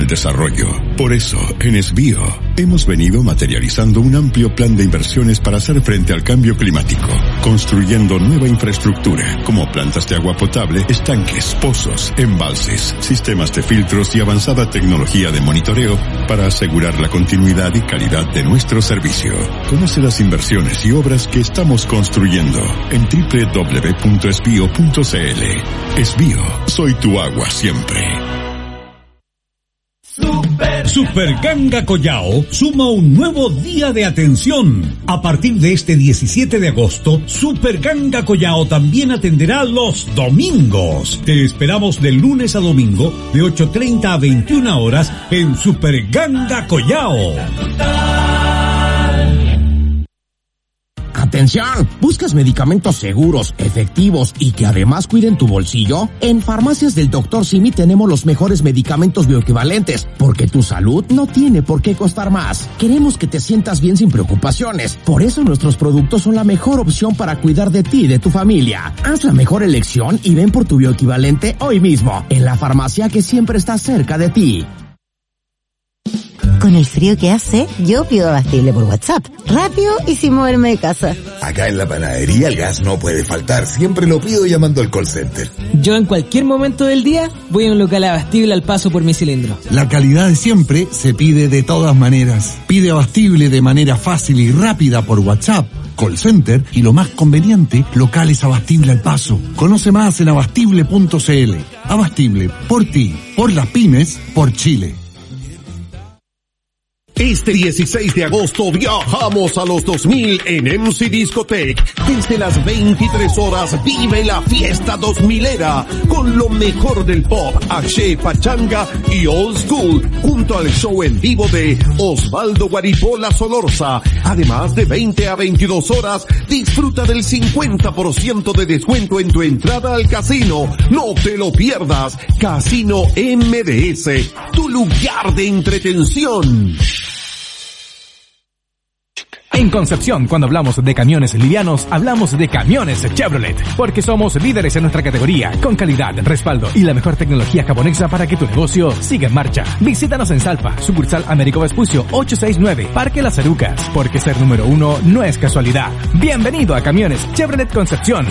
desarrollo. Por eso, en Esbio, hemos venido materializando un amplio plan de inversiones para hacer frente al cambio climático, construyendo nueva infraestructura, como plantas de agua potable, estanques, pozos, embalses, sistemas de filtros y avanzada tecnología de monitoreo para asegurar la continuidad y calidad de nuestro servicio. Conoce las inversiones y obras que estamos construyendo en www.esbio.cl. Esbio, soy tu agua siempre. Super Ganga Collao suma un nuevo día de atención. A partir de este 17 de agosto, Super Ganga Collao también atenderá los domingos. Te esperamos de lunes a domingo, de 8:30 a 21 horas en Super Ganga Collao. ¡Atención! ¿Buscas medicamentos seguros, efectivos y que además cuiden tu bolsillo? En Farmacias del Dr. Simi tenemos los mejores medicamentos bioequivalentes, porque tu salud no tiene por qué costar más. Queremos que te sientas bien sin preocupaciones. Por eso nuestros productos son la mejor opción para cuidar de ti y de tu familia. Haz la mejor elección y ven por tu bioequivalente hoy mismo, en la farmacia que siempre está cerca de ti. Con el frío que hace, yo pido Abastible por WhatsApp. Rápido y sin moverme de casa. Acá en la panadería el gas no puede faltar. Siempre lo pido llamando al call center. Yo en cualquier momento del día voy a un local Abastible al paso por mi cilindro. La calidad de siempre se pide de todas maneras. Pide Abastible de manera fácil y rápida por WhatsApp, call center y lo más conveniente, locales Abastible al paso. Conoce más en abastible.cl. Abastible, por ti, por las pymes, por Chile. Este 16 de agosto viajamos a los 2000 en MC Discotech. Desde las 23 horas vive la fiesta 2000era con lo mejor del pop, axé, pachanga y old school, junto al show en vivo de Osvaldo Guaripola Solorza. Además de 20 a 22 horas, disfruta del 50% de descuento en tu entrada al casino. No te lo pierdas. Casino MDS, tu lugar de entretención. En Concepción, cuando hablamos de camiones livianos, hablamos de Camiones Chevrolet, porque somos líderes en nuestra categoría, con calidad, respaldo y la mejor tecnología japonesa para que tu negocio siga en marcha. Visítanos en Salpa, sucursal Américo Vespucio 869, Parque Las Arucas, porque ser número 1 no es casualidad. Bienvenido a Camiones Chevrolet Concepción.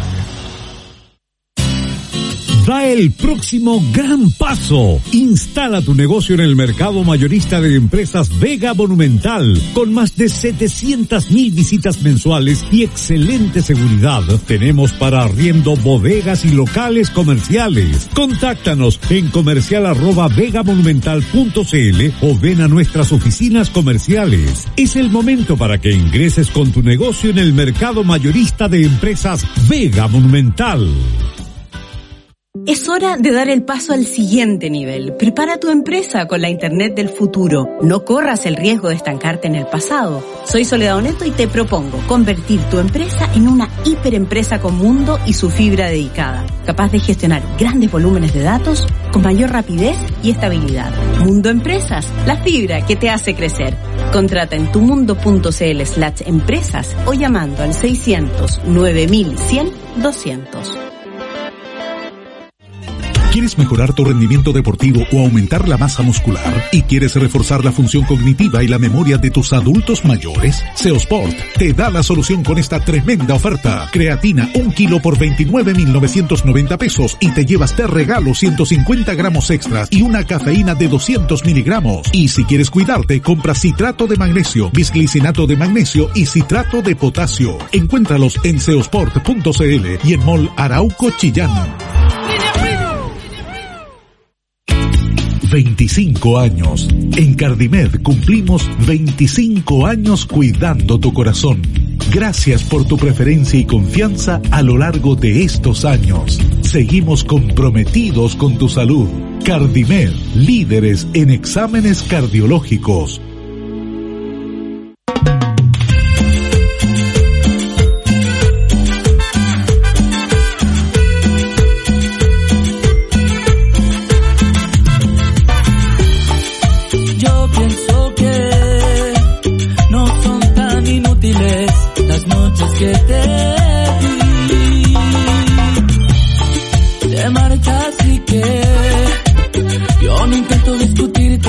Da el próximo gran paso. Instala tu negocio en el mercado mayorista de empresas Vega Monumental. Con más de 700,000 visitas mensuales y excelente seguridad. Tenemos para arriendo bodegas y locales comerciales. Contáctanos en comercial@vegamonumental.cl o ven a nuestras oficinas comerciales. Es el momento para que ingreses con tu negocio en el mercado mayorista de empresas Vega Monumental. Es hora de dar el paso al siguiente nivel. Prepara tu empresa con la Internet del futuro. No corras el riesgo de estancarte en el pasado. Soy Soledad Oneto y te propongo convertir tu empresa en una hiperempresa con mundo y su fibra dedicada, capaz de gestionar grandes volúmenes de datos con mayor rapidez y estabilidad. Mundo Empresas, la fibra que te hace crecer. Contrata en tumundo.cl/empresas o llamando al 600 9100 200. ¿Quieres mejorar tu rendimiento deportivo o aumentar la masa muscular? ¿Y quieres reforzar la función cognitiva y la memoria de tus adultos mayores? Seosport te da la solución con esta tremenda oferta. Creatina 1 kilo por 29,990 pesos y te llevas de regalo 150 gramos extras y una cafeína de 200 miligramos. Y si quieres cuidarte, compra citrato de magnesio, bisglicinato de magnesio y citrato de potasio. Encuéntralos en seosport.cl y en Mall Arauco Chillán. 25 años. En Cardimed cumplimos 25 años cuidando tu corazón. Gracias por tu preferencia y confianza a lo largo de estos años. Seguimos comprometidos con tu salud. Cardimed, líderes en exámenes cardiológicos. Que te di, te marchas y que yo no intento discutirte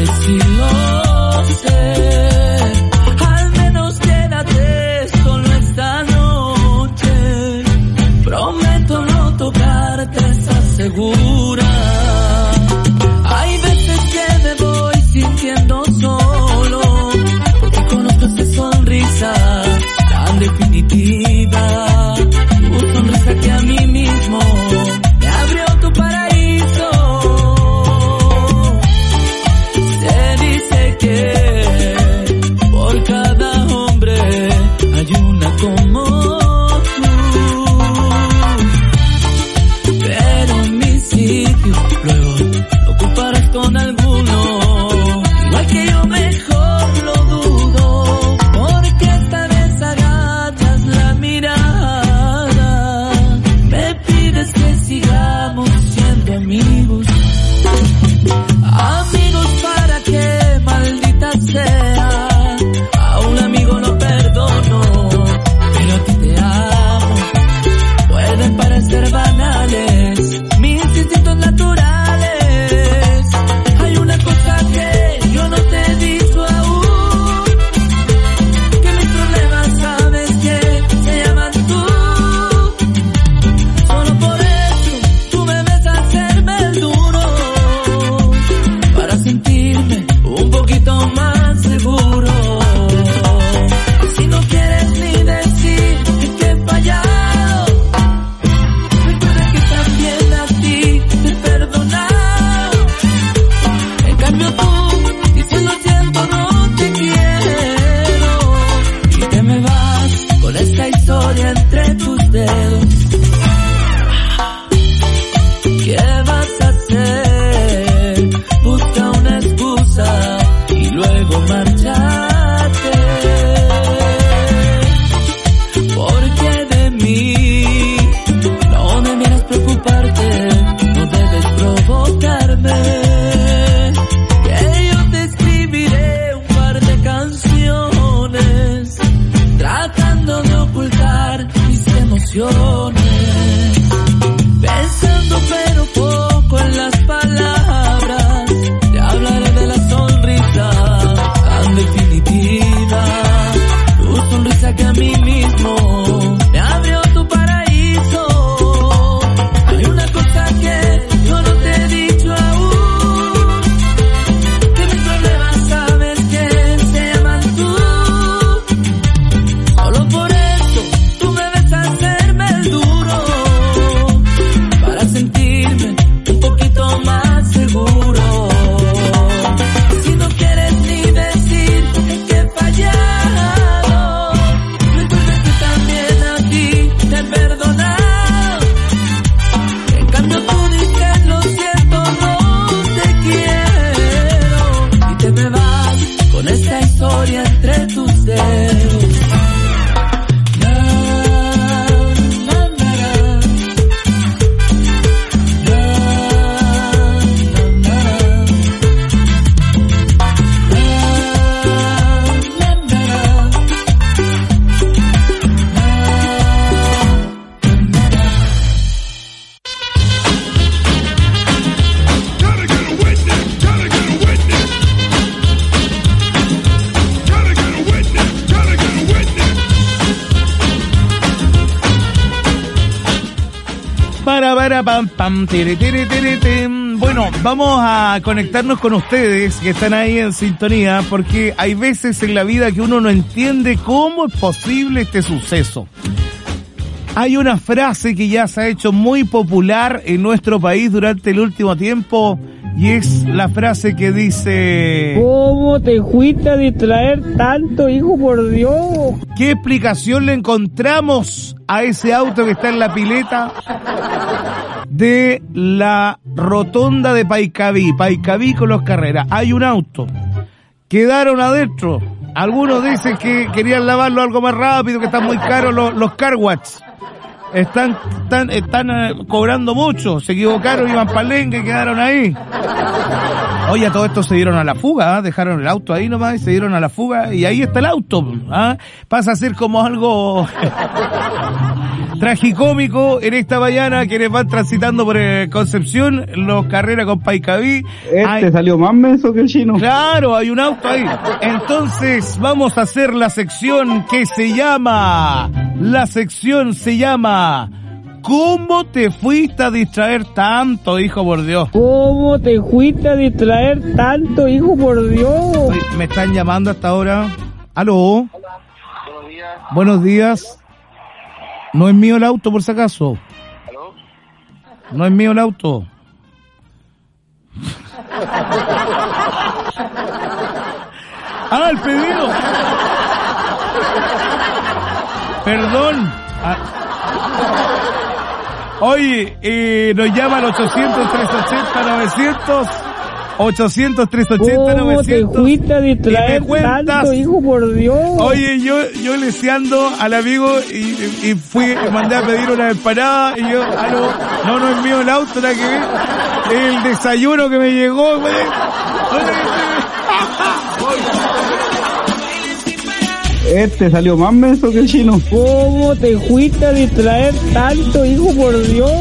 sabes si lo sé. Al menos quédate solo esta noche. Prometo no tocarte, estás segura. Hay veces que me voy sintiendo solo, porque conozco esa sonrisa tan definitiva. Tu sonrisa que a mí mismo me abrió tu paraíso. Se dice que por cada hombre hay una como tú, pero mi sitio luego lo ocuparás con alguno, igual que yo mejor lo dudo, porque esta vez agachas la mirada, me pides que sigamos siendo amigos, amigos para que maldita sea, a un amigo no perdono, pero a ti te amo, pueden parecer banales mis instintos naturales, hay una cosa que yo no te he dicho aún, que mis problemas sabes que se llaman tú, solo por eso tú me ves hacerme el duro, para sentirme un poquito más seguro, si no quieres ni decir que he fallado, recuerda que también a ti te he perdonado, en cambio tú dices lo siento, no te quiero, y te me vas con esta historia entre tus dedos. ¿Qué vas a hacer? Busca una excusa y luego márchate, porque de mí no debieras preocuparte, no debes provocarme, que yo te escribiré un par de canciones tratando de ocultar mis emociones, pensando pero poco en las palabras, te hablaré de la sonrisa tan definitiva, tu sonrisa que a mí mismo me abrió tu paraíso, hay una cosa que yo no te he dicho aún, que mis problemas sabes que se llaman tú, solo por eso tú me ves hacerme el duro, para sentirme un poquito más seguro, si no quieres ni decir que he fallado, recuerda que también a ti te he perdonado, en cambio tú dices lo siento, no te quiero, y te me vas con esta historia entre tus dedos. Pam, pam, tiri, tiri, tiri, tim. Bueno, vamos a conectarnos con ustedes que están ahí en sintonía, porque hay veces en la vida que uno no entiende cómo es posible este suceso. Hay una frase que ya se ha hecho muy popular en nuestro país durante el último tiempo, y es la frase que dice: ¿cómo te fuiste a distraer tanto, hijo, por Dios? ¿Qué explicación le encontramos a ese auto que está en la pileta de la rotonda de Paicaví con Los Carreras? Hay un auto, quedaron adentro. Algunos dicen que querían lavarlo algo más rápido, que están muy caros los car wash. Están cobrando mucho, se equivocaron, iban palenque y quedaron ahí. Oye, a todo esto se dieron a la fuga, ¿eh? Dejaron el auto ahí nomás y se dieron a la fuga, y ahí está el auto, ¿eh? Pasa a ser como algo tragicómico en esta mañana, quienes van transitando por Concepción, los carreras con Paicaví. Salió más menso que el chino. Claro, hay un auto ahí. Entonces, vamos a hacer la sección que se llama... ¿Cómo te fuiste a distraer tanto, hijo por Dios? ¿Cómo te fuiste a distraer tanto, hijo por Dios? Me están llamando hasta ahora. ¿Aló? Buenos días. Buenos días. No es mío el auto, por si acaso. ¿Aló? No es mío el auto. ¡Ah, el pedido! Perdón. Oye, nos llaman 800-380-900. 800-380-900. ¿Cómo te fuiste a distraer tanto, hijo por Dios? Oye, yo leseando al amigo y mandé a pedir una empanada y yo, no es mío el auto, nada que ver. El desayuno que me llegó, güey. Salió más menso que el chino. ¿Cómo te fuiste a distraer tanto, hijo por Dios?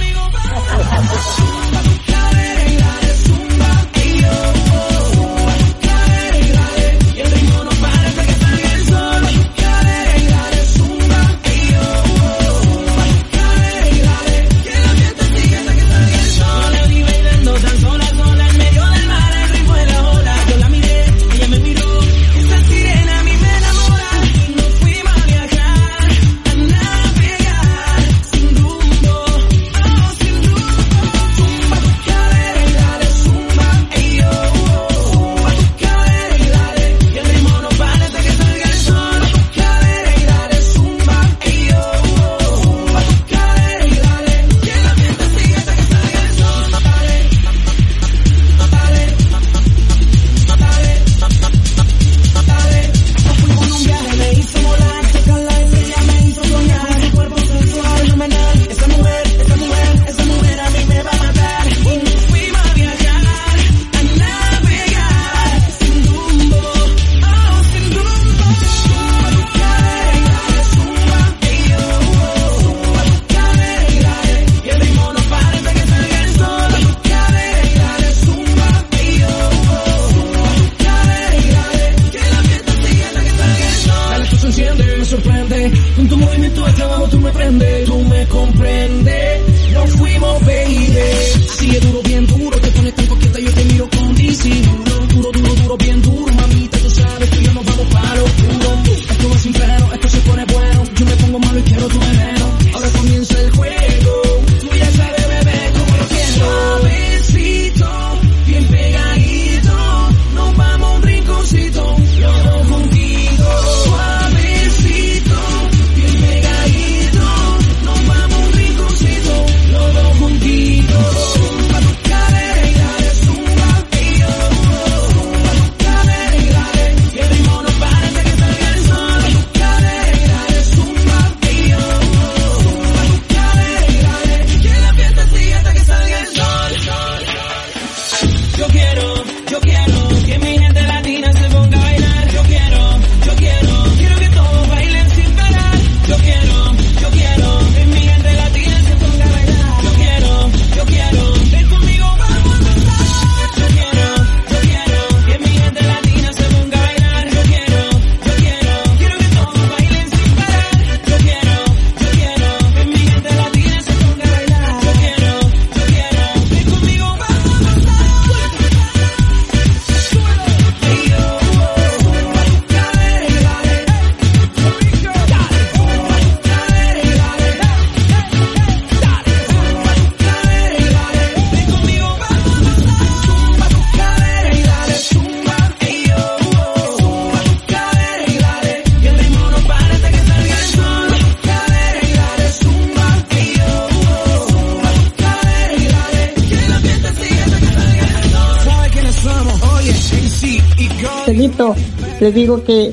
Le digo que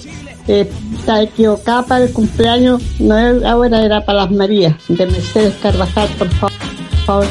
está equivocada para el cumpleaños, no es ahora, era para las Marías, de Mercedes Carvajal, por favor.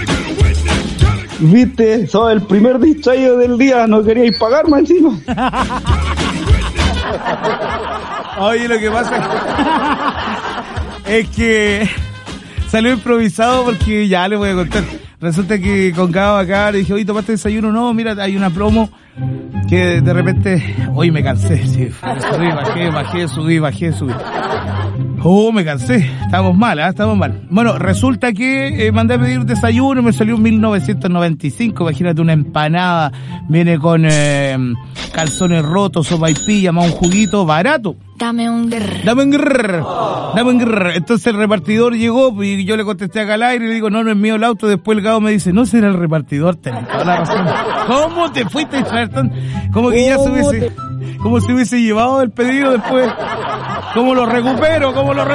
Viste, soy el primer distraído del día, no queríais pagarme encima. Oye, lo que pasa Es que salió improvisado porque ya le voy a contar. Resulta que con Gabo acá le dije, oye, ¿tomaste desayuno? No, mira, hay una promo que de repente, hoy me cansé, sí, subí, bajé. Me cansé, estamos mal, estamos mal. Bueno, resulta que mandé a pedir desayuno, me salió 1995, imagínate una empanada, viene con calzones rotos, sopaipilla, más un juguito barato. Dame un grrr. Entonces el repartidor llegó y yo le contesté acá al aire y le digo, no es mío el auto. Después el Gabo me dice, no será el repartidor, tenés toda la razón. ¿Cómo te fuiste a traer tan? Como que ya se hubiese, como si hubiese llevado el pedido después. ¿Cómo lo recupero?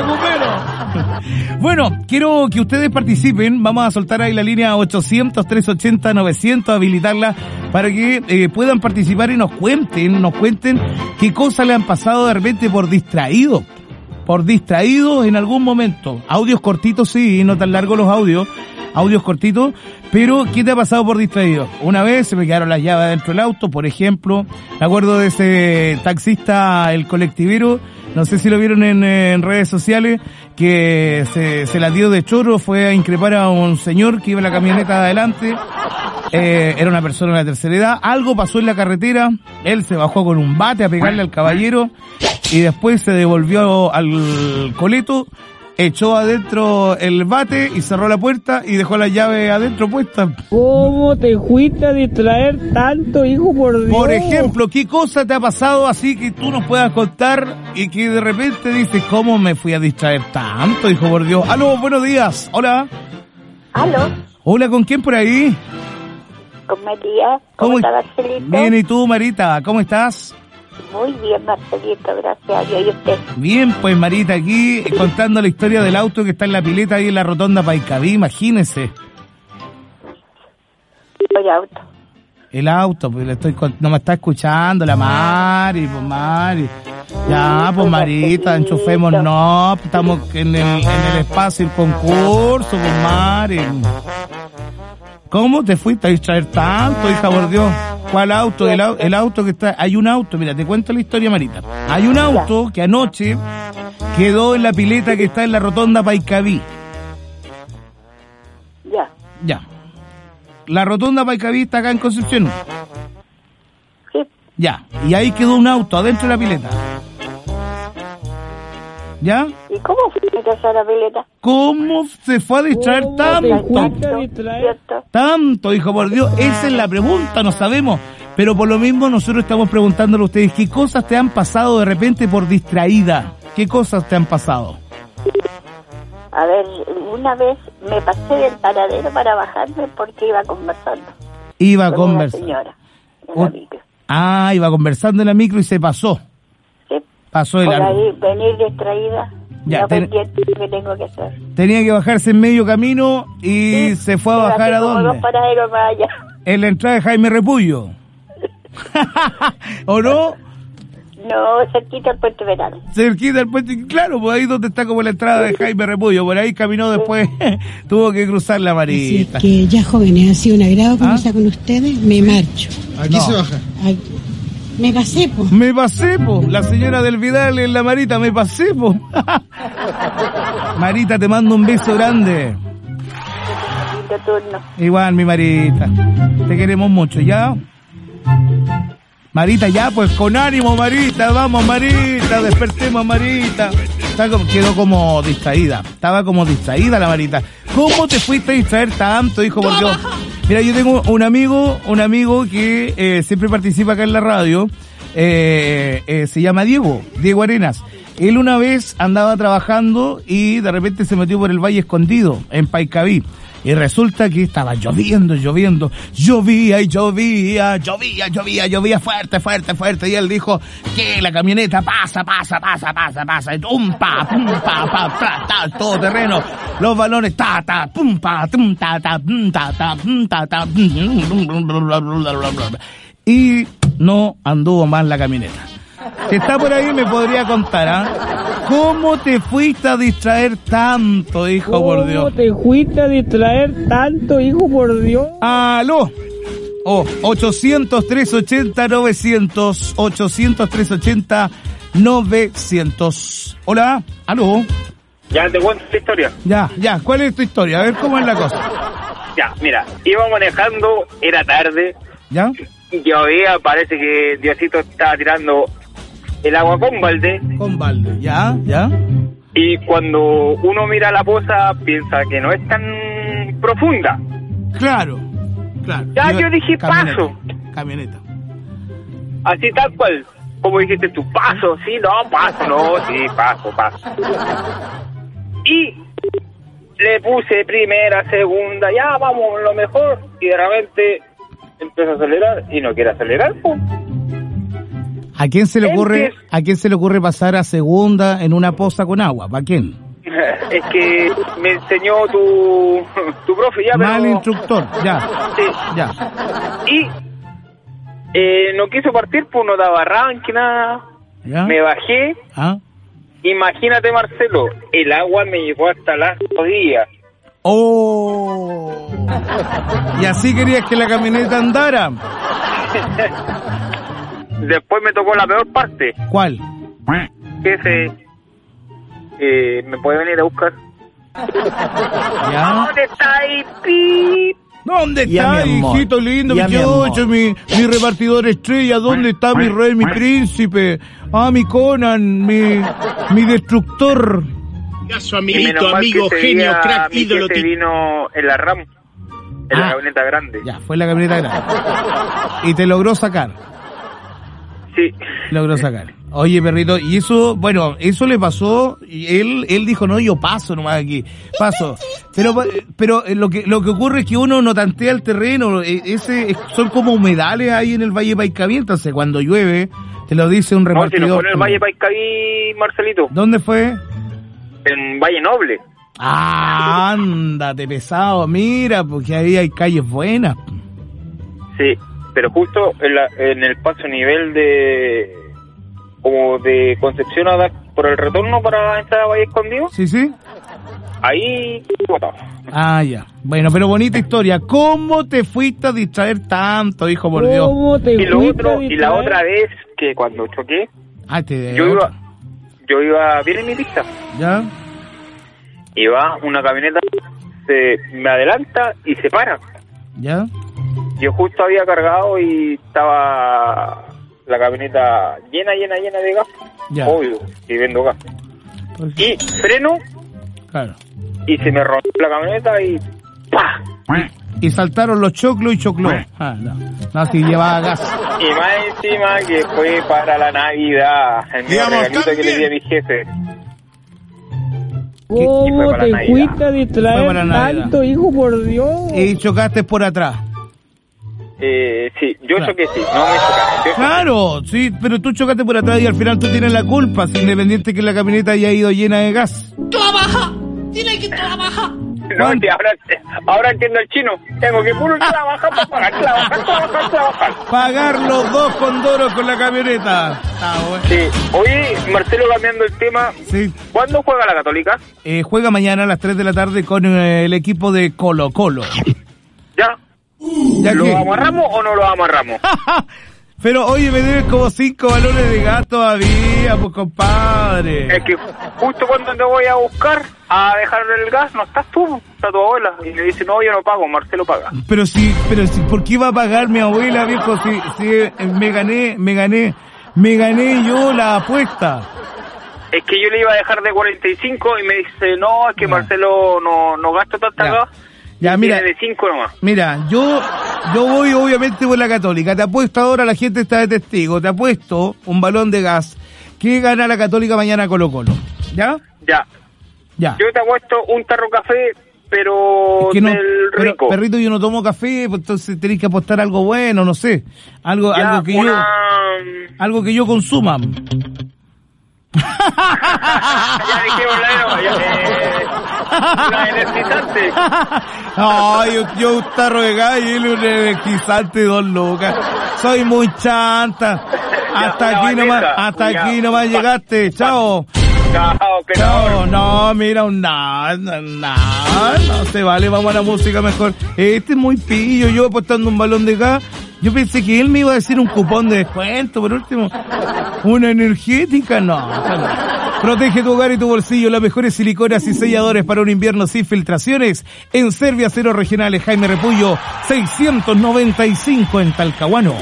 Bueno, quiero que ustedes participen. Vamos a soltar ahí la línea 800-380-900, habilitarla para que puedan participar y nos cuenten qué cosas le han pasado de repente por distraídos en algún momento. Audios cortitos, sí, no tan largos los audios cortitos, pero ¿qué te ha pasado por distraído? Una vez se me quedaron las llaves dentro del auto, por ejemplo. Me acuerdo de ese taxista, el colectivero, no sé si lo vieron en redes sociales, que se la dio de choro, fue a increpar a un señor que iba en la camioneta de adelante. Era una persona de la tercera edad. Algo pasó en la carretera, él se bajó con un bate a pegarle al caballero y después se devolvió al coleto, echó adentro el bate y cerró la puerta y dejó la llave adentro puesta. ¿Cómo te fuiste a distraer tanto, hijo, por Dios? Por ejemplo, ¿qué cosa te ha pasado así que tú nos puedas contar y que de repente dices, ¿cómo me fui a distraer tanto, hijo, por Dios? Aló, buenos días. Hola. Aló. Hola, ¿con quién por ahí? Con María. ¿Cómo está, Marcelito? Bien, ¿y tú, Marita? ¿Cómo estás? Muy bien, Marcelito, gracias a Dios. ¿Y usted? Bien, pues, Marita, aquí contando la historia del auto que está en la pileta ahí en la rotonda Paicaví, imagínese. El auto, pues no me está escuchando la Mari, pues Mari. Ya, pues Marita, enchufémonos, no, estamos en el espacio, el concurso, pues Mari. ¿Cómo te fuiste a distraer tanto, hija, por Dios? ¿Cuál auto? El auto que está... Hay un auto, mira, te cuento la historia, Marita. Hay un auto que anoche quedó en la pileta que está en la rotonda Paicaví. Ya. La rotonda Paicaví está acá en Concepción. Sí. Ya. Y ahí quedó un auto adentro de la pileta. ¿Ya? ¿Y cómo fue a la pileta? ¿Cómo se fue a distraer tanto, hijo, por Dios? Esa es la pregunta, no sabemos. Pero por lo mismo nosotros estamos preguntándole a ustedes, ¿qué cosas te han pasado de repente por distraída? ¿Qué cosas te han pasado? A ver, una vez me pasé del paradero para bajarme porque iba conversando. Iba conversando. Una señora en la micro. Ah, iba conversando en la micro y se pasó. Pasó el por árbol. ahí, venir distraída, ya, no pendiente de lo que tengo que hacer. Tenía que bajarse en medio camino y se fue a bajar a dónde. Dos paraderos más allá. En la entrada de Jaime Repullo. ¿O no? No, cerquita del Puente Verano. Cerquita del Puente, claro, pues ahí donde está como la entrada de Jaime Repullo. Por ahí caminó después, tuvo que cruzar la Marita. Que ya jóvenes, ha sido un agrado conversar con ustedes, me marcho. Aquí se baja. Me pasé, po. La señora del Vidal en la Marita, me pasé, po. Marita, te mando un beso grande. Igual, mi Marita. Te queremos mucho, ¿ya? Marita, ya, pues con ánimo, Marita. Vamos, Marita, despertemos, Marita. Quedó como distraída. Estaba como distraída la Marita. ¿Cómo te fuiste a distraer tanto, hijo, por Dios? Mira, yo tengo un amigo que siempre participa acá en la radio, se llama Diego Arenas. Él una vez andaba trabajando y de repente se metió por el Valle Escondido, en Paicaví. Y resulta que estaba lloviendo, llovía fuerte, y él dijo que la camioneta pasa, y todo terreno, los balones, y no anduvo más la camioneta. Si está por ahí me podría contar, ¿ah? ¿Cómo te fuiste a distraer tanto, hijo, por Dios? ¿Cómo te fuiste a distraer tanto, hijo, por Dios? ¡Aló! 800-380-900. 800-380-900. Hola, aló. Ya te cuento esta historia. Ya, ¿cuál es tu historia? A ver cómo es la cosa. Ya, mira, iba manejando, era tarde. ¿Ya? Llovía, parece que Diosito estaba tirando el agua con balde. Con balde, ya. Y cuando uno mira la poza, piensa que no es tan profunda. Claro. Ya yo dije paso. Camioneta. Así tal cual. Como dijiste tú, paso, sí, no, paso, no, sí, paso. Y le puse primera, segunda, ya vamos, lo mejor. Y de repente empiezo a acelerar y no quiere acelerar, pues. ¿A quién se le ocurre pasar a segunda en una poza con agua? ¿Para quién? Es que me enseñó tu profe ya, Mal instructor, ya. Sí. Ya. Y no quiso partir, pues no daba arranque, nada. ¿Ya? Me bajé. Imagínate, Marcelo, el agua me llegó hasta las rodillas. ¡Oh! ¿Y así querías que la camioneta andara? Después me tocó la peor parte. ¿Cuál? Jefe, ¿me puede venir a buscar? ¿Ya? ¿Dónde está ahí, Pip? ¿Dónde Ya, está, mi amor. hijito lindo, Ya, mi mi chocho, mi repartidor estrella? ¿Dónde está mi rey, mi príncipe? Mi Conan, mi destructor. Caso, Y amiguito, menos mal amigo, que ese genio, día crack, mi ídolo. jefe vino en la RAM, en la camioneta grande. Ya, fue la camioneta grande. Y te logró sacar. Sí. Logró sacar. Oye, perrito, y eso, bueno, eso le pasó, y él dijo, no, yo paso nomás aquí, paso. Pero lo que ocurre es que uno no tantea el terreno, son como humedales ahí en el Valle Paicaví, entonces cuando llueve, te lo dice un repartidor. No, si no fue en el Valle Paicaví, Marcelito. ¿Dónde fue? En Valle Noble. Ándate, pesado, mira, porque ahí hay calles buenas. Sí, pero justo en el paso nivel como de Concepción a dar por el retorno para entrar a Valle Escondido. Sí. Ahí, botado. Ya. Bueno, pero bonita historia. ¿Cómo te fuiste a distraer tanto, hijo, por Dios? Y la otra vez que cuando choqué, yo iba bien en mi pista. ¿Ya? Iba una camioneta, me adelanta y se para. ¿Ya? Yo justo había cargado y estaba la camioneta llena de gas. Ya. Obvio, y vendo gas. Y freno. Claro. Y se me rompió la camioneta y ¡pah! Y saltaron los choclos y chocló. No, si llevaba gas. Y más encima que fue para la Navidad, el mismo regalito que le di a mi jefe. ¿Cómo te fuiste a distraer tanto, hijo, por Dios? Y chocaste por atrás. Sí, yo choqué, sí, no me chocaron. Claro, sí, pero tú chocaste por atrás y al final tú tienes la culpa, independiente que la camioneta haya ido llena de gas. ¡Trabaja! ¡Tiene que trabajar! No, ahora entiendo el chino. Tengo que puro trabajar para trabajar. Pagar los 2 condoros con la camioneta. Bueno. Sí. Oye, Marcelo, cambiando el tema. Sí. ¿Cuándo juega la Católica? Juega mañana a las 3 de la tarde con el equipo de Colo Colo. ¿Ya? ¿Lo amarramos o no lo amarramos? Pero oye, me debes como 5 balones de gas todavía, pues compadre. Es que justo cuando te voy a buscar a dejar el gas, no estás tú, está tu abuela. Y le dice, no, yo no pago, Marcelo paga. Pero sí, ¿por qué iba a pagar mi abuela, viejo? Si me gané yo la apuesta. Es que yo le iba a dejar de 45 y me dice, no, es que Marcelo no gasta tanta gas. Ya, mira, de 5 nomás. Mira, yo voy obviamente por la Católica. Te apuesto ahora, la gente está de testigo. Te apuesto un balón de gas que gana la Católica mañana a Colo Colo. ¿Ya? Ya. Yo te apuesto un tarro café, pero es que del rico. Perrito, yo no tomo café, pues entonces tenés que apostar algo bueno, no sé. Algo que yo consuma. Ya dijimos una energizante. No, yo un tarro de gas y él un energizante 2 lucas. Soy muy chanta. Hasta aquí nomás llegaste. Chao. Chao. No, mira, no se vale, vamos a la música mejor. Este es muy pillo, yo apostando un balón de gas. Yo pensé que él me iba a decir un cupón de descuento, por último. Una energética, no. Protege tu hogar y tu bolsillo. Las mejores siliconas y selladores para un invierno sin filtraciones. En Servia Aceros Regionales Jaime Repullo 695 en Talcahuano.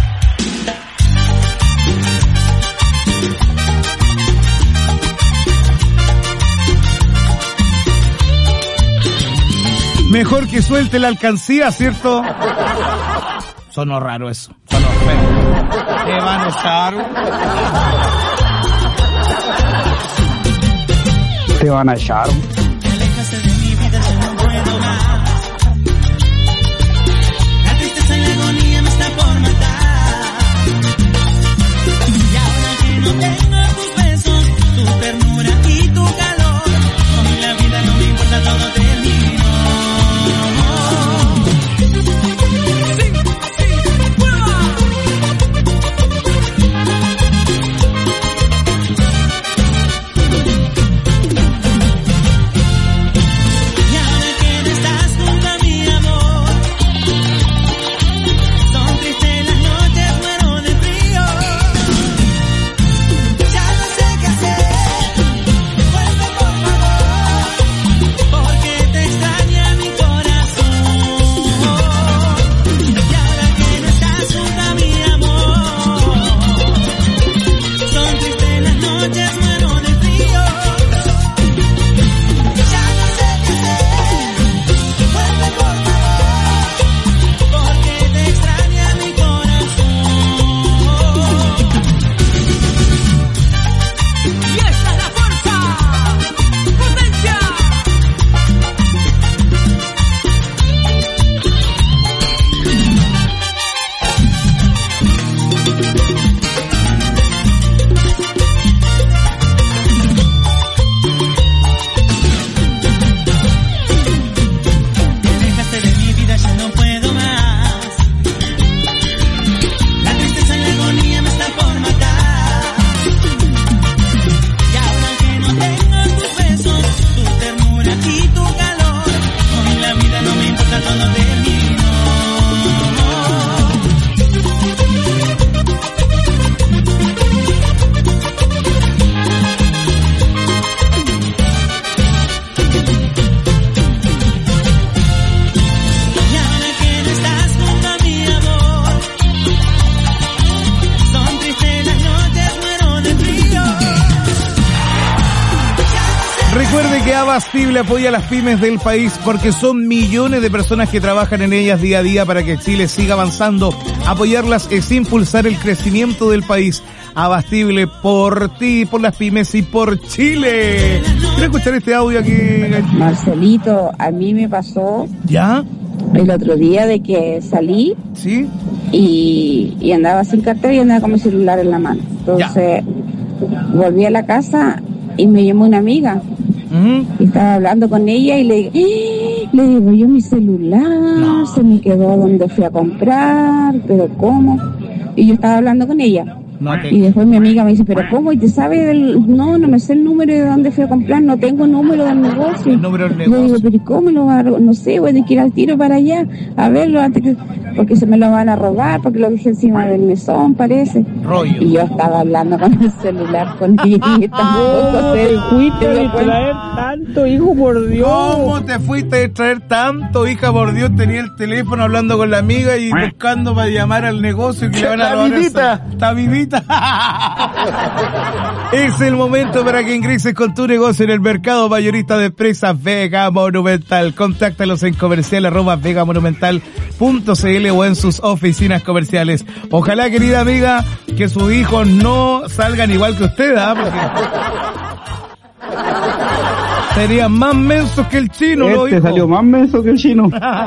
Mejor que suelte la alcancía, ¿cierto? Sonó raro eso. Sonó feo. Te van a echar. Te van a echar. La tristeza y la agonía me está por matar. Y ahora que no tengo tus besos, tu ternura y tu calor, con la vida no me importa, todo terminó. Abastible apoya a las pymes del país porque son millones de personas que trabajan en ellas día a día para que Chile siga avanzando. Apoyarlas es impulsar el crecimiento del país. Abastible por ti, por las pymes y por Chile. Quiero escuchar este audio aquí. Marcelito, a mí me pasó ¿ya? El otro día de que salí, ¿sí? Y andaba sin cartera y andaba con mi celular en la mano. Entonces volví a la casa y me llamó una amiga. Y estaba hablando con ella y le digo yo, mi celular se me quedó donde fui a comprar, pero ¿cómo? Y yo estaba hablando con ella. Y después mi amiga me dice, ¿pero cómo? ¿Y te sabe no me sé el número de dónde fui a comprar, no tengo número del negocio. El número del negocio. Yo digo, ¿pero cómo lo va a robar? No sé, voy a tener que ir al tiro para allá a verlo antes que, porque se me lo van a robar, porque lo dejé encima del mesón, parece. Rollo. Y yo estaba hablando con el celular con ella y tampoco te fuiste a distraer tanto, hijo, por Dios. ¿Cómo te fuiste a distraer tanto, hija, por Dios? Tenía el teléfono hablando con la amiga y buscando para llamar al negocio que le van a robar. Está vivita. Es el momento para que ingreses con tu negocio en el mercado mayorista de empresas Vega Monumental. Contáctalos en comercial@vegamonumental.cl o en sus oficinas comerciales. Ojalá, querida amiga, que sus hijos no salgan igual que usted, porque serían más mensos que el chino. Salió más menso que el chino.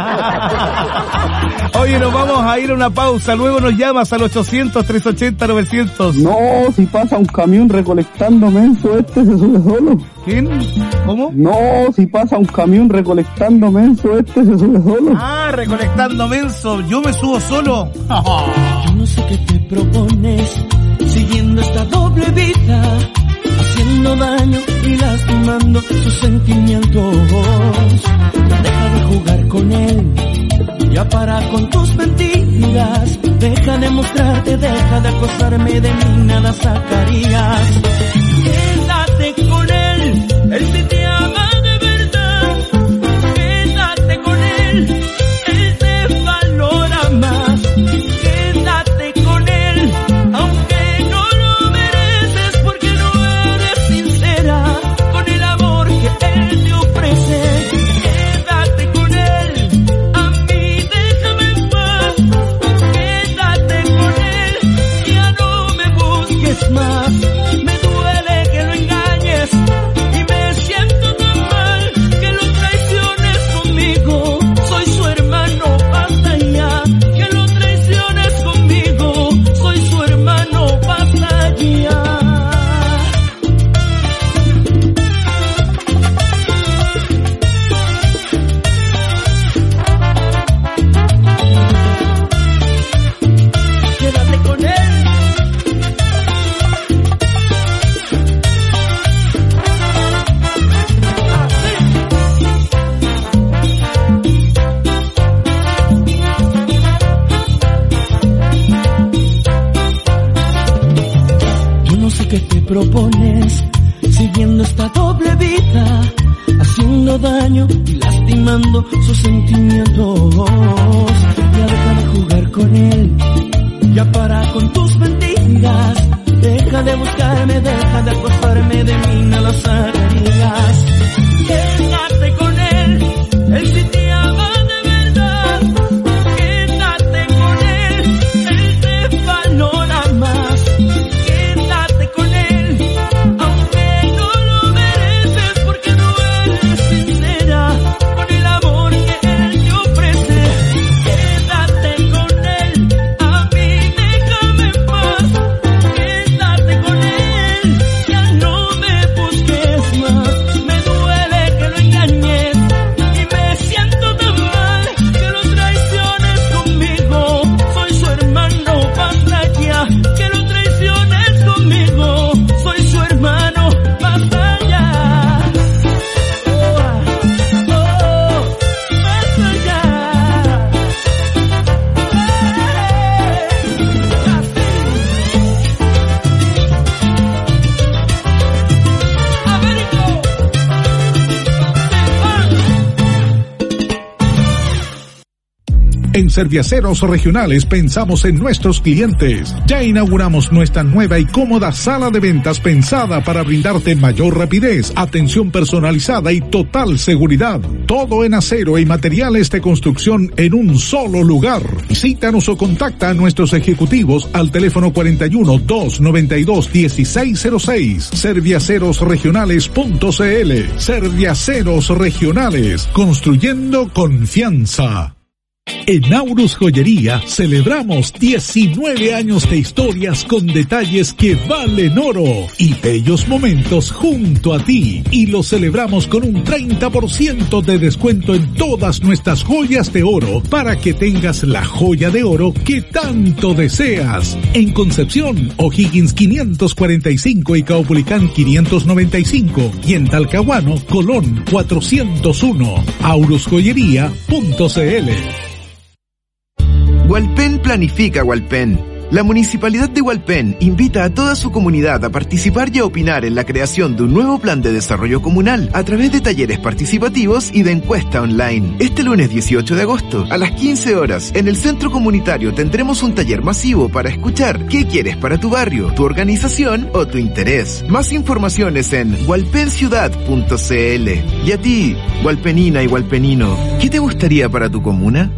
Oye, nos vamos a ir a una pausa. Luego nos llamas al 800-380-900. No, si pasa un camión recolectando menso, se sube solo. ¿Quién? ¿Cómo? No, si pasa un camión recolectando menso, se sube solo. Ah, recolectando menso. Yo me subo solo. Yo no sé qué te propones, siguiendo esta doble vida, haciendo daño y lastimando sus sentimientos. Deja de jugar con él, ya para con tus mentiras. Deja de mostrarte, deja de acosarme, de mí nada sacarías. Quédate que te propones, siguiendo esta doble vida, haciendo daño y lastimando sus sentimientos. Ya deja de jugar con él, ya para con tus mentiras, deja de buscarme, deja de acostarme, de mí no lo sacarías. Quédate con él sí te ama de verdad, quédate con él te valora más. Quédate con él, aunque no lo mereces, porque no eres sincera con el amor que él te ofrece. Quédate con él, a mí déjame en paz. Quédate con él, ya no me busques más. Me duele que lo engañes y me siento tan mal que lo traiciones conmigo. Soy su hermano, basta ya, que lo traiciones conmigo. Soy su hermano, basta ya. Basta ya. En Serviaceros Regionales pensamos en nuestros clientes. Ya inauguramos nuestra nueva y cómoda sala de ventas pensada para brindarte mayor rapidez, atención personalizada y total seguridad. Todo en acero y materiales de construcción en un solo lugar. Visítanos o contacta a nuestros ejecutivos al teléfono 41-292-1606. Serviacerosregionales.cl. Serviaceros Regionales, construyendo confianza. En Aurus Joyería celebramos 19 años de historias con detalles que valen oro y bellos momentos junto a ti, y lo celebramos con un 30% de descuento en todas nuestras joyas de oro para que tengas la joya de oro que tanto deseas. En Concepción, O'Higgins 545 y Caupolicán 595, y en Talcahuano, Colón 401. aurusjoyería.cl. Hualpén planifica Hualpén. La Municipalidad de Hualpén invita a toda su comunidad a participar y a opinar en la creación de un nuevo plan de desarrollo comunal a través de talleres participativos y de encuesta online. Este lunes 18 de agosto, a las 15 horas, en el Centro Comunitario tendremos un taller masivo para escuchar qué quieres para tu barrio, tu organización o tu interés. Más informaciones en hualpenciudad.cl. Y a ti, hualpenina y hualpenino, ¿qué te gustaría para tu comuna?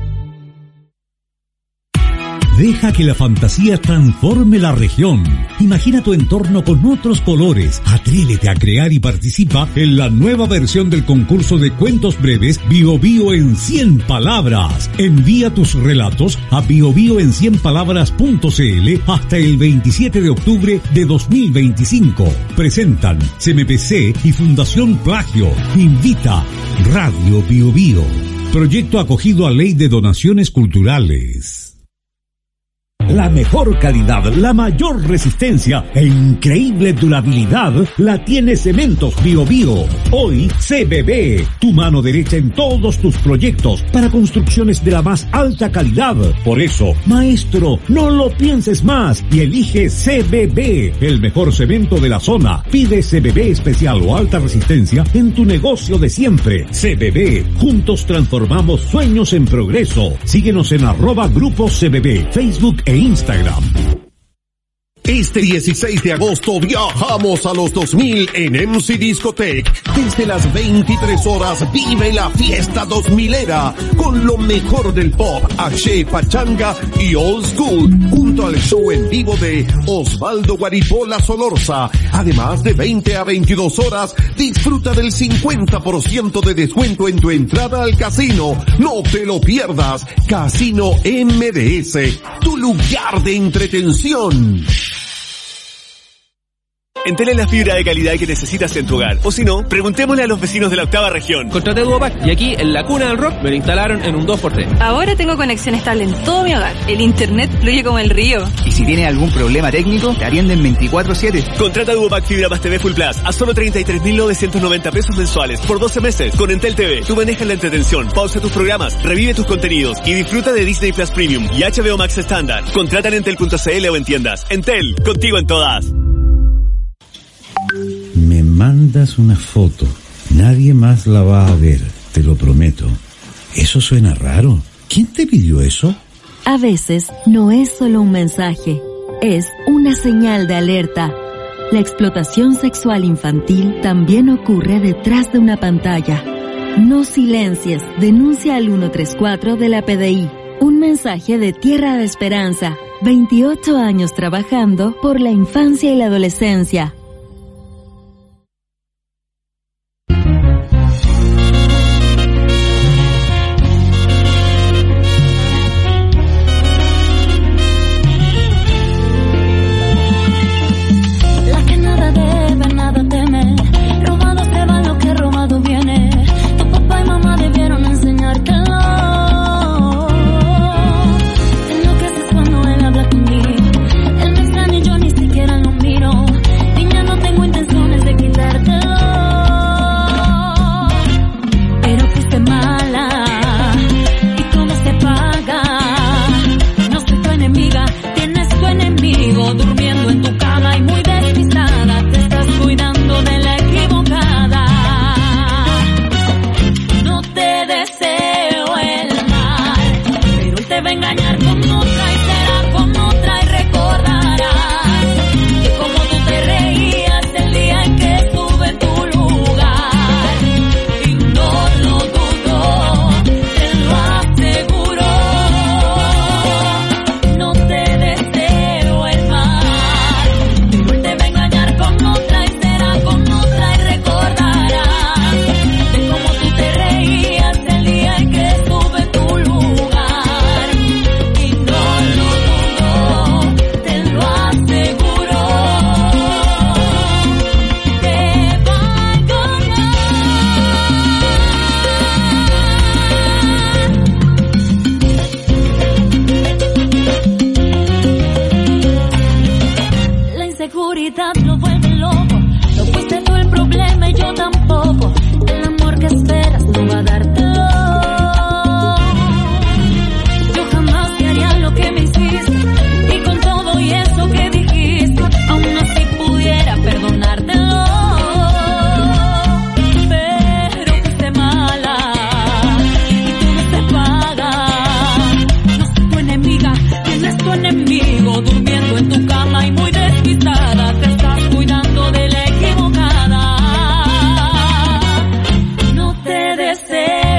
Deja que la fantasía transforme la región. Imagina tu entorno con otros colores. Atrévete a crear y participa en la nueva versión del concurso de cuentos breves Bio Bio en 100 palabras. Envía tus relatos a biobioen100palabras.cl hasta el 27 de octubre de 2025. Presentan CMPC y Fundación Plagio. Invita Radio Bio Bio. Proyecto acogido a Ley de Donaciones Culturales. La mejor calidad, la mayor resistencia e increíble durabilidad la tiene Cementos Bio Bio. Hoy CBB, tu mano derecha en todos tus proyectos para construcciones de la más alta calidad. Por eso, maestro, no lo pienses más y elige CBB, el mejor cemento de la zona. Pide CBB especial o alta resistencia en tu negocio de siempre. CBB, juntos transformamos sueños en progreso. Síguenos en @Grupo CBB, Facebook e Instagram. Este 16 de agosto viajamos a los 2000 en MC Discotech. Desde las 23 horas vive la fiesta 2000era con lo mejor del pop, axé, pachanga y old school, junto al show en vivo de Osvaldo Guaripola Solorza. Además de 20 a 22 horas, disfruta del 50% de descuento en tu entrada al casino. No te lo pierdas. Casino MDS, tu lugar de entretención. Entel es la fibra de calidad que necesitas en tu hogar. O si no, preguntémosle a los vecinos de la octava región. Contraté Duopack y aquí, en la cuna del rock, me lo instalaron en un 2x3. Ahora tengo conexión estable en todo mi hogar. El internet fluye como el río. Y si tienes algún problema técnico, te atienden 24/7. Contrata Duopack Fibra más TV Full Plus a solo 33.990 pesos mensuales por 12 meses. Con Entel TV, tú manejas la entretención, pausa tus programas, revive tus contenidos y disfruta de Disney Plus Premium y HBO Max estándar. Contrata en entel.cl o en tiendas. Entel, contigo en todas. mandas una foto, nadie más la va a ver, te lo prometo. Eso suena raro. ¿Quién te pidió eso? A veces no es solo un mensaje, es una señal de alerta. La explotación sexual infantil también ocurre detrás de una pantalla. No silencies, denuncia al 134 de la PDI. Un mensaje de Tierra de Esperanza. 28 años trabajando por la infancia y la adolescencia. Deseo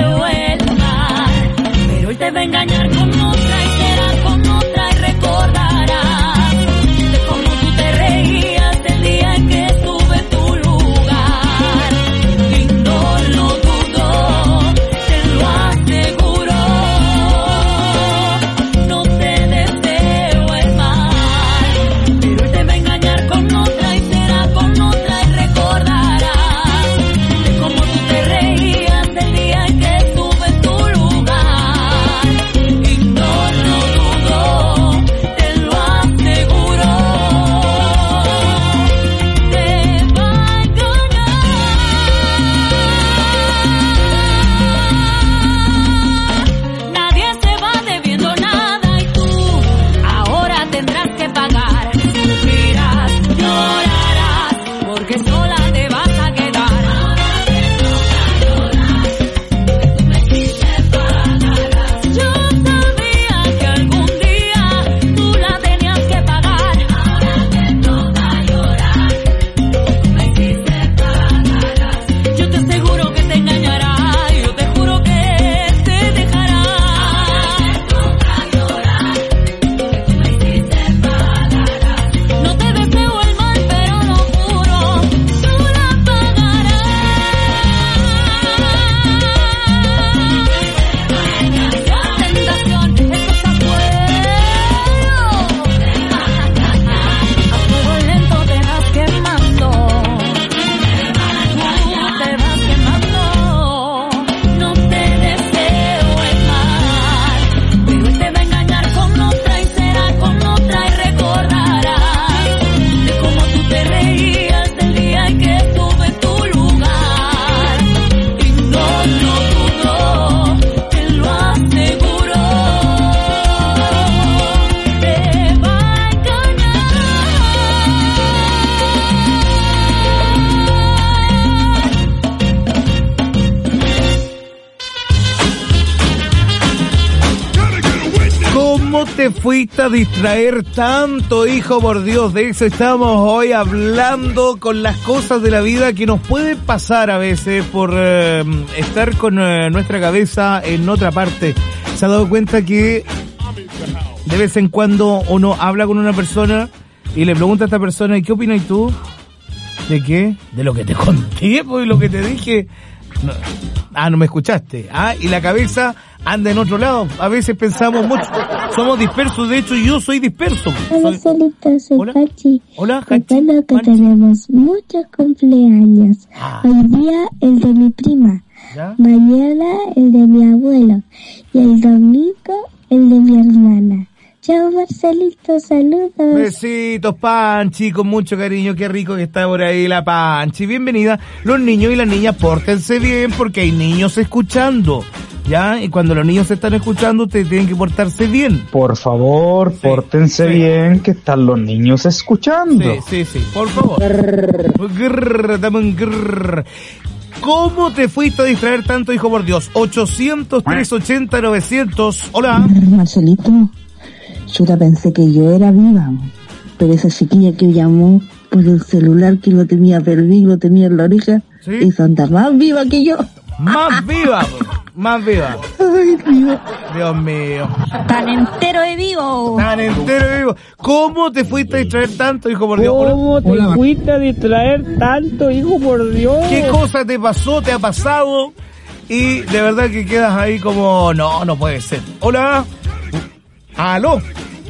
te fuiste a distraer tanto, hijo? Por Dios, de eso estamos hoy hablando, con las cosas de la vida que nos pueden pasar a veces por estar con nuestra cabeza en otra parte. ¿Se ha dado cuenta que de vez en cuando uno habla con una persona y le pregunta a esta persona, ¿y qué opinas tú? ¿De qué? De lo que te conté, pues, y lo que te dije. No, no me escuchaste. Y la cabeza anda en otro lado. A veces pensamos mucho. Somos dispersos. De hecho, yo soy disperso. Hola, Celita, soy Hola. Pachi. Hola, Recuerdo que tenemos muchos cumpleaños. Hoy día el de mi prima. ¿Ya? Mañana el de mi abuelo. Y el domingo el de mi hermana. Chao, Marcelito, saludos. Besitos, Panchi, con mucho cariño. Qué rico que está por ahí la Panchi. Bienvenida. Los niños y las niñas, pórtense bien porque hay niños escuchando. ¿Ya? Y cuando los niños se están escuchando, ustedes tienen que portarse bien. Por favor, pórtense bien, que están los niños escuchando. Sí, por favor. Dame un grrr. ¿Cómo te fuiste a distraer tanto, hijo, por Dios? 800-380-900. Hola. Marcelito, yo pensé que yo era viva, pero esa chiquilla que llamó por el celular, que lo tenía perdido, lo tenía en la oreja, ¿sí? Esa anda más viva que yo. Más viva. Ay, Dios. Dios mío. Tan entero de vivo. ¿Cómo te fuiste a distraer tanto, hijo, por Dios? ¿Cómo te fuiste a distraer tanto, hijo, por Dios? ¿Qué cosa te pasó, te ha pasado? Y de verdad que quedas ahí como, no puede ser. Hola. ¿Aló?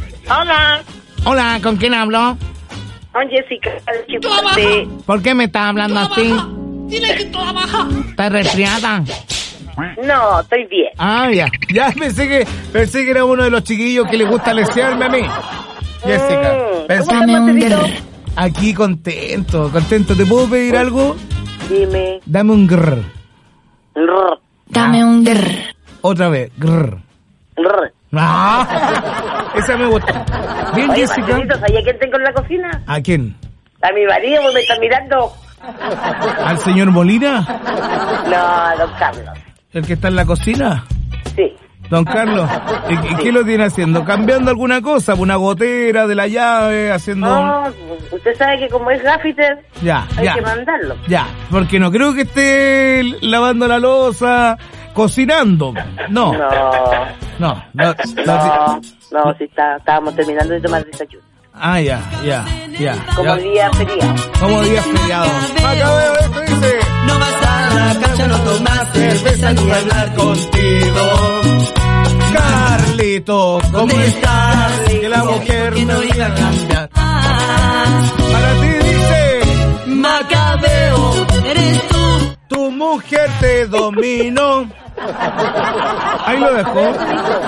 Hola, ¿con quién hablo? Con Jessica. ¿Por qué me estás hablando así? Dile que trabaja. ¿Estás resfriada? No, estoy bien. Ya pensé que era uno de los chiquillos que le gusta lesearme a mí. Jessica, aquí contento. ¿Te puedo pedir algo? Dime. Dame un grrr. Dame un grrr. Otra vez, grrr. Esa me gusta. Bien, Oye, Jessica. Marcelito, ¿sabía quién tengo en la cocina? ¿A quién? A mi marido, me está mirando. ¿Al señor Molina? No, a don Carlos. ¿El que está en la cocina? Sí. Don Carlos, ¿y qué lo tiene haciendo? ¿Cambiando alguna cosa? ¿Una gotera de la llave? ¿Haciendo...? No, usted sabe que como es gaffiter, hay que mandarlo. Ya, porque no creo que esté lavando la loza, cocinando. No, sí, estábamos terminando de tomar desayuno. Ya. Como día feriado. Macabeo, esto dice... No vas a la cancha, no tomas cerveza ni hablar contigo. Carlito, ¿cómo estás? Que la mujer no iba a cambiar. Para ti dice... Macabeo, eres tú. Tu mujer te dominó. Ahí lo dejó. No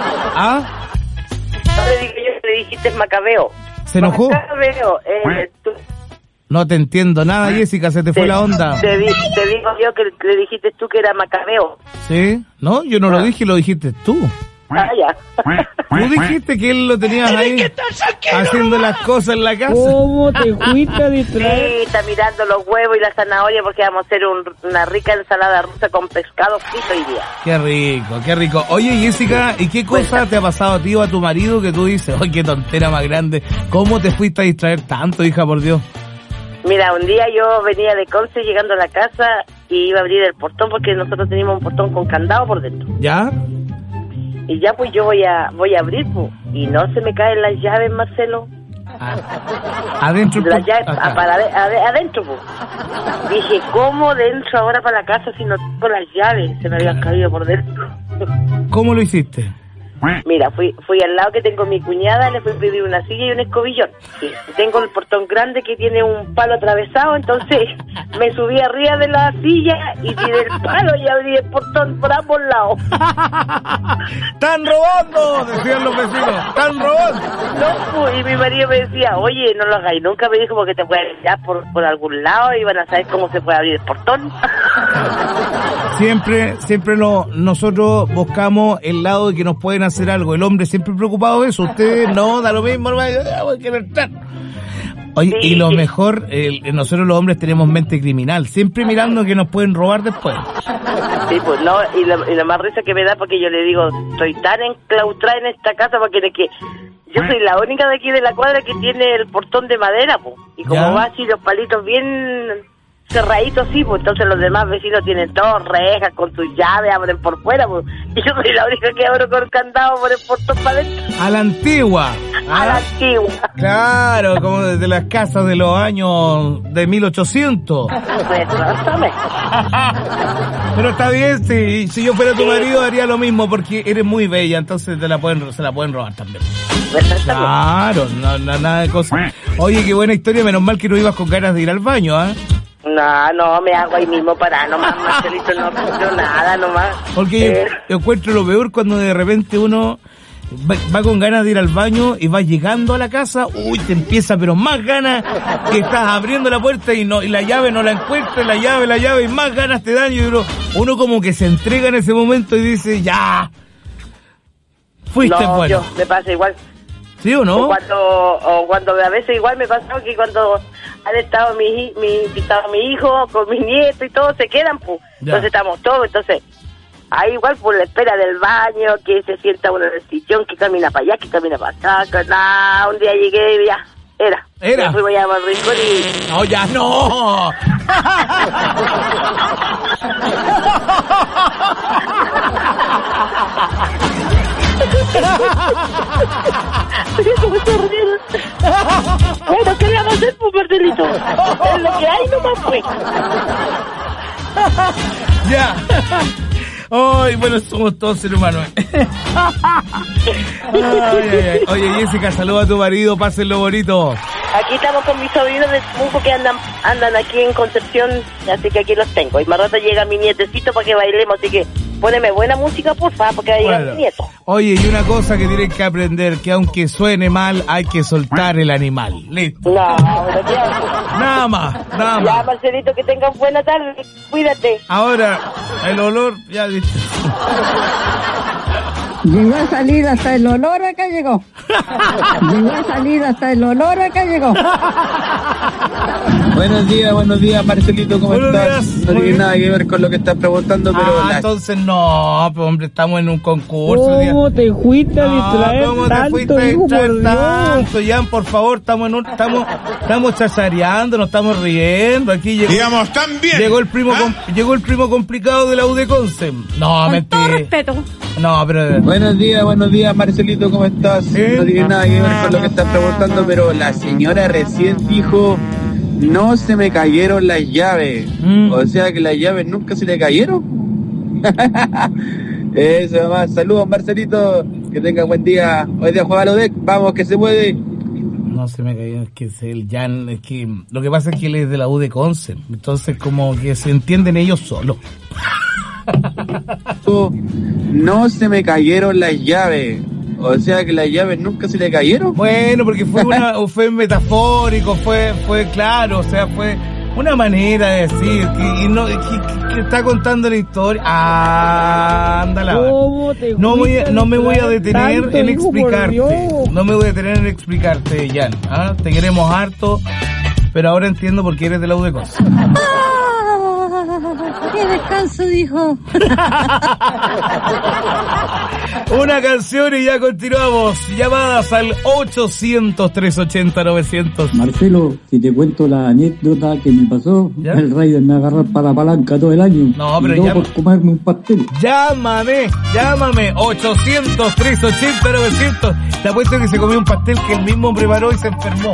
le dije yo que le dijiste Macabeo. ¿Se enojó? Macabeo, tú. No te entiendo nada, Jessica, se te fue la onda. Te digo yo que le dijiste tú que era Macabeo. ¿Sí? No, yo no lo dije, lo dijiste tú. Ya. Tú dijiste que él lo tenías ahí haciendo las cosas en la casa. ¿Cómo te fuiste a distraer? Sí, está mirando los huevos y la zanahoria porque vamos a hacer una rica ensalada rusa con pescado frito hoy día. Qué rico. Oye, Jessica, ¿y qué cosa te ha pasado a ti o a tu marido que tú dices, ¡ay, qué tontera más grande! ¿Cómo te fuiste a distraer tanto, hija, por Dios? Mira, un día yo venía de Conce llegando a la casa y iba a abrir el portón porque nosotros teníamos un portón con candado por dentro. ¿Ya? Y ya pues yo voy a abrir, pues, y no se me caen las llaves, Marcelo. Adentro. Las llaves adentro, pues. Dije, ¿cómo dentro ahora para la casa si no tengo las llaves? Se me habían caído por dentro. ¿Cómo lo hiciste? Mira, fui al lado que tengo mi cuñada, le fui a pedir una silla y un escobillón. Sí, tengo el portón grande que tiene un palo atravesado, entonces me subí arriba de la silla y tiré el palo y abrí el portón por ambos lados. ¡Están robando! Decían los vecinos. ¡Están robando! No, y mi marido me decía, oye, no lo hagáis nunca, me dijo, porque te pueden ir por algún lado y van a saber cómo se puede abrir el portón. Siempre nosotros buscamos el lado de que nos pueden hacer algo. El hombre siempre preocupado de eso. Ustedes no, da lo mismo, no hay que entrar. Oye, Sí. y lo mejor, nosotros los hombres tenemos mente criminal, siempre mirando que nos pueden robar después. Sí, pues no, y la más risa que me da porque yo le digo, estoy tan enclaustrada en esta casa porque de que yo soy la única de aquí de la cuadra que tiene el portón de madera, pues. Y como ¿Ya? va así los palitos bien cerraditos, sí, pues entonces los demás vecinos tienen todos rejas con sus llaves, abren por fuera, pues. Y yo soy la única que abro con candado por el portón para adentro. A la antigua. A la antigua. Claro, como desde las casas de los años de 1800. Exactamente. Pero está bien, si yo fuera tu marido haría lo mismo porque eres muy bella, entonces se la pueden robar también. Claro, nada de cosas. Oye, qué buena historia, menos mal que no ibas con ganas de ir al baño, ¿ah? No, me hago ahí mismo para nomás, Marcelito, no escucho nada nomás. Porque yo encuentro lo peor cuando de repente uno va con ganas de ir al baño y va llegando a la casa, te empieza pero más ganas, que estás abriendo la puerta y la llave no la encuentras, la llave y más ganas te dan y uno como que se entrega en ese momento y dice, ya, fuiste no, bueno. Me pasa igual. ¿Sí o no? O cuando a veces igual me pasa que cuando han estado mi hijo con mi nieto y todo, se quedan, pues. Entonces estamos todos, entonces ahí igual por la espera del baño, que se sienta uno en el sillón, que camina para allá, que camina para acá, que nada, un día llegué y ya, era. Me fui a llamar rincón y... No, ya no. Bueno, ¿qué le vamos a hacer, pues, Marcelito? Es lo que hay nomás, pues. Ya. Ay, bueno, somos todos seres humanos. Ay. Oye, Jessica, saluda a tu marido, pásenlo bonito. Aquí estamos con mis sobrinos de Temuco que andan aquí en Concepción, así que aquí los tengo. Y más rato llega mi nietecito para que bailemos, así que poneme buena música, porfa, porque va a llegar mi nieto. Oye, y una cosa que tienen que aprender, que aunque suene mal, hay que soltar el animal. Listo. No, pero ya. Nada más. Ya, Marcelito, que tengan buena tarde, cuídate. Ahora, el olor, ya viste. Llegó a salir hasta el olor, acá llegó. Llegó a salir hasta el olor, acá llegó. Buenos días, Marcelito, ¿cómo estás? No tiene nada que ver con lo que estás preguntando, pero... Entonces no, pues hombre, estamos en un concurso. ¿Cómo te fuiste a distraer tanto, Jan, por favor, estamos chachareando, nos estamos riendo, aquí llegó... Digamos, también. Llegó el primo complicado de la U de Conce. No, mentira. Con todo respeto. No, pero... Buenos días, Marcelito, ¿cómo estás? No tiene nada que ver con lo que estás preguntando, pero la señora recién dijo... No se me cayeron las llaves. O sea que las llaves nunca se le cayeron. Eso más. Saludos, Marcelito. Que tenga buen día. Hoy día juega Lodec. Vamos, que se puede. No se me cayó, es que es el Jan. Es que lo que pasa es que él es de la U de Conce. Entonces, como que se entienden ellos solos. No se me cayeron las llaves. O sea que las llaves nunca se le cayeron. Bueno, porque fue metafórico, fue claro, o sea, fue una manera de decir que está contando la historia. Ándala. No me voy a detener en explicarte. No me voy a detener en explicarte, Jan. ¿Ah? Te queremos harto, pero ahora entiendo por qué eres de la U de Conce. ¡Qué descanso, dijo! Una canción y ya continuamos. Llamadas al 800-380-900. Marcelo, si te cuento la anécdota que me pasó, el Raider me agarró para la palanca todo el año. No, pero ya por comerme un pastel. Llámame, 800-380-900. Te apuesto que se comió un pastel que él mismo preparó y se enfermó.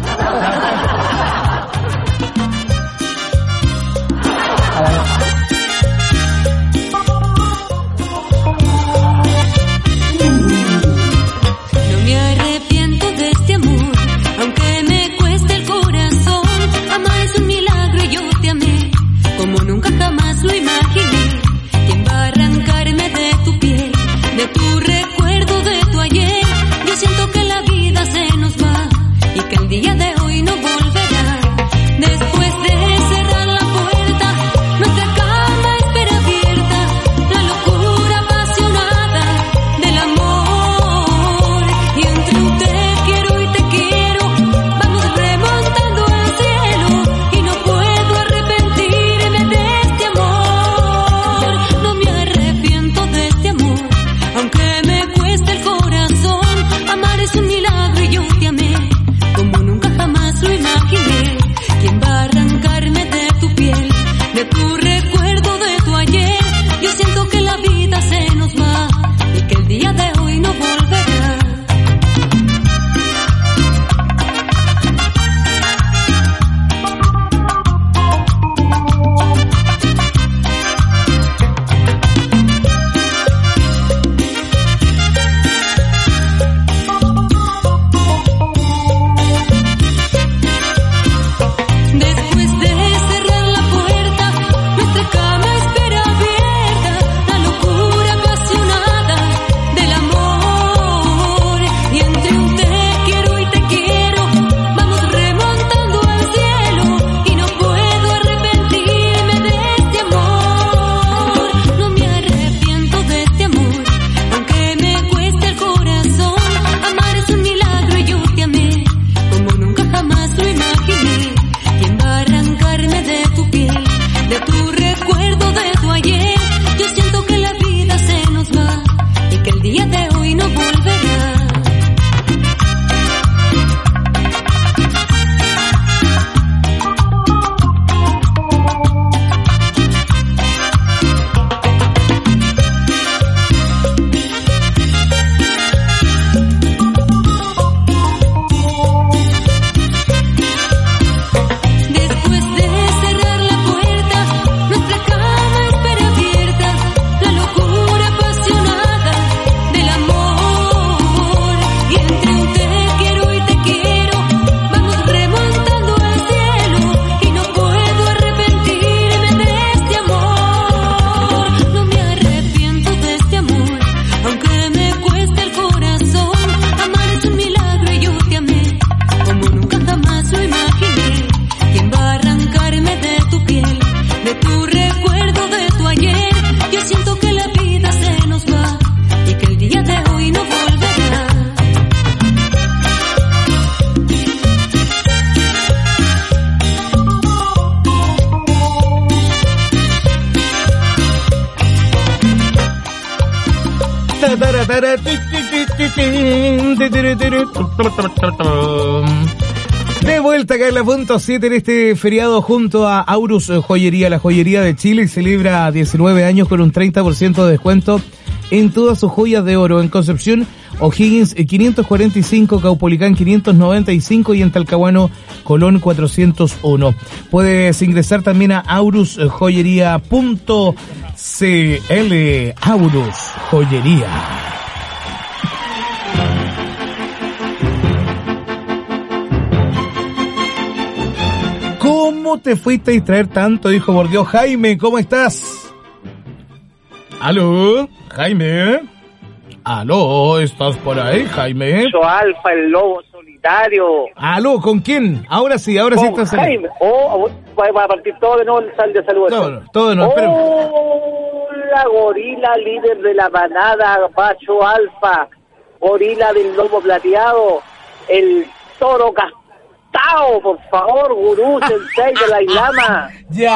No me arrepiento de este amor, aunque me cueste el corazón. Amar es un milagro y yo te amé, como nunca jamás lo imaginé. ¿Quién va a arrancarme de tu piel, de tu recuerdo, de tu ayer? Yo siento que la vida se nos va y que el día de hoy De vuelta acá en la punto 7 en este feriado junto a Aurus Joyería, la joyería de Chile, y celebra 19 años con un 30% de descuento en todas sus joyas de oro. En Concepción, O'Higgins 545, Caupolicán 595 y en Talcahuano, Colón 401. Puedes ingresar también a aurusjoyería.cl. Aurus Joyería. ¿Cómo te fuiste a distraer tanto, hijo por Dios? Jaime, ¿cómo estás? ¿Aló? Jaime. ¿Aló? ¿Estás por ahí, Jaime? Yo Alfa, el lobo solitario. ¿Aló? ¿Con quién? Ahora sí estás Jaime. Va a partir todo de nuevo el sal de salud. Todo de nuevo, espera. La gorila, líder de la manada, Pacho Alfa. Gorila del lobo plateado. El toro castado. Por favor, gurú, sensei de la Ilama.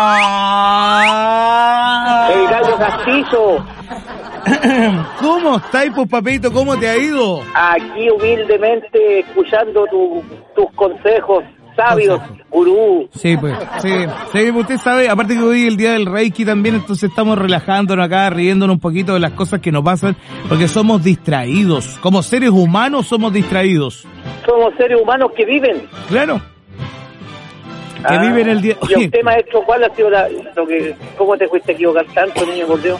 ¡Ya! El gallo castizo. ¿Cómo estáis, pues, papito? ¿Cómo te ha ido? Aquí humildemente escuchando tus consejos sabios, gurú. Sí, pues, sí, usted sabe, aparte que hoy es el día del Reiki también, entonces estamos relajándonos acá, riéndonos un poquito de las cosas que nos pasan, porque somos distraídos. Como seres humanos somos distraídos. Somos seres humanos que viven. Claro. Que viven el día... Y usted, maestro, ¿cuál ha sido cómo te fuiste a equivocar tanto, niño, por Dios?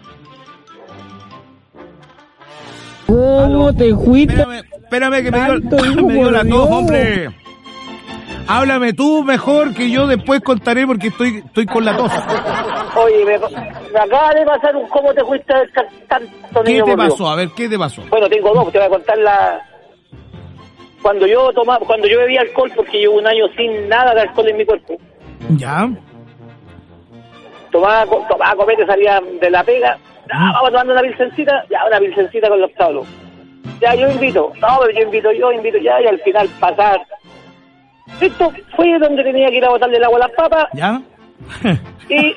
¿Cómo te fuiste? Espérame que me dio la tos, hombre. Háblame tú mejor, que yo después contaré porque estoy con la tos. Oye, me acaba de pasar un cómo te fuiste tanto, niño. ¿Qué te pasó? A ver, ¿qué te pasó? Bueno, tengo dos, te voy a contar cuando yo bebía alcohol, porque llevo un año sin nada de alcohol en mi cuerpo. Ya. Tomaba copete, salía de la pega. Vamos tomando una pilsencita con los tablos. Ya, yo invito, ya, y al final pasar. Esto fue donde tenía que ir a botarle el agua a las papas. ¿Ya? Y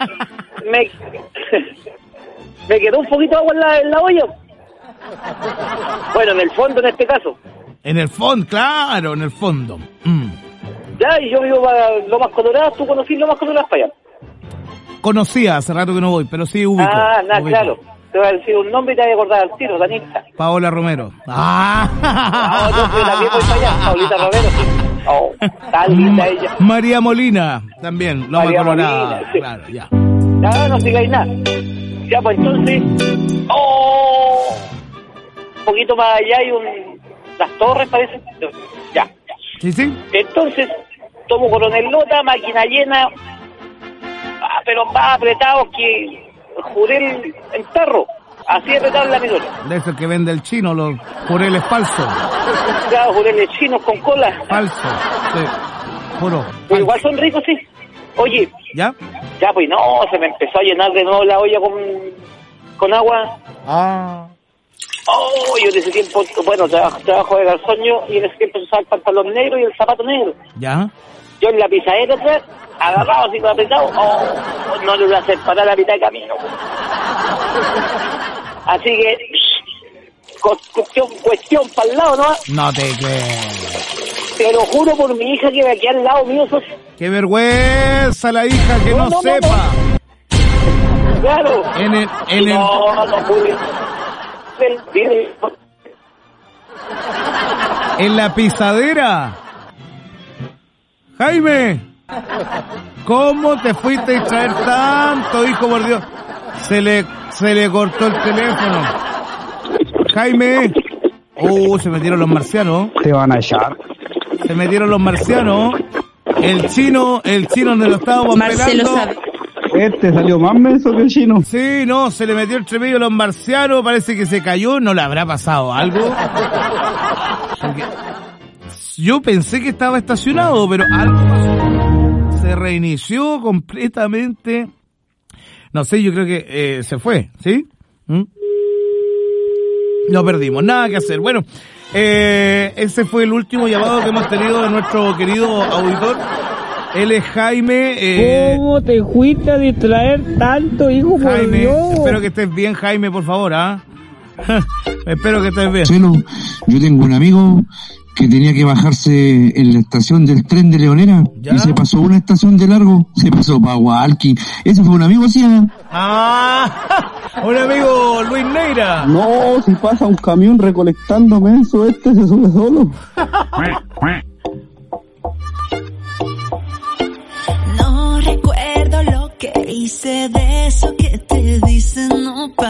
me quedó un poquito de agua en la olla. Bueno, en el fondo, en este caso. En el fondo, claro, en el fondo. Ya, y yo vivo para Lomas Coloradas. ¿Tú conocís Lomas Coloradas para allá? Conocía, hace rato que no voy, pero sí ubico. Claro. Te voy a decir un nombre y te voy a acordar al tiro, Danita. Paola Romero. Yo también voy para allá. Paulita Romero, sí. Oh, tan linda ella. María Molina, también. Lomas Coloradas. Sí. Claro, ya. Ya, no sigáis nada. Ya, pues entonces... un poquito más allá hay las torres, parece. Ya. Sí. Entonces, tomo Coronel Lota, máquina llena, pero más apretados que jurel en tarro. Así apretado en la midora. De eso que vende el chino, los jureles falsos. Claro, jureles chinos con cola. Falso, sí. Puro. Pero igual son ricos, sí. Oye. ¿Ya? Ya, pues no, se me empezó a llenar de nuevo la olla con agua. Yo en ese tiempo, bueno, trabajo de garzoño y en ese tiempo se usaba el pantalón negro y el zapato negro. ¿Ya? Yo en la pisadera atrás, agarrado así con apretado, no le voy a hacer parar a mitad de camino. Así que, cuestión para el lado, ¿no? No te creo. Te lo juro por mi hija que de aquí al lado mío sos... ¡Qué vergüenza la hija que no sepa! No. Claro. En la pisadera. Jaime, ¿cómo te fuiste a distraer tanto, hijo por Dios? Se le cortó el teléfono. Jaime. Se metieron los marcianos. Te van a echar. Se metieron los marcianos. El chino donde lo estábamos Marcelo pelando. sabe. Este salió más menso que el chino. Sí, no, se le metió entre medio los marcianos, parece que se cayó, ¿no le habrá pasado algo? Porque yo pensé que estaba estacionado, pero algo pasó. Se reinició completamente. No sé, yo creo que se fue, ¿sí? No perdimos, nada que hacer. Bueno, ese fue el último llamado que hemos tenido de nuestro querido auditor. Él es Jaime. ¿Cómo te fuiste a distraer tanto, hijo, por Jaime, Dios? espero que estés bien, Jaime, por favor, Espero que estés bien. Chelo, yo tengo un amigo que tenía que bajarse en la estación del tren de Leonera. ¿Ya? Y se pasó una estación de largo, se pasó para Hualqui. Ese fue un amigo, ¿sí? Un amigo Luis Neira. No, si pasa un camión recolectando menso, se sube solo. No recuerdo lo que hice de eso que te dicen no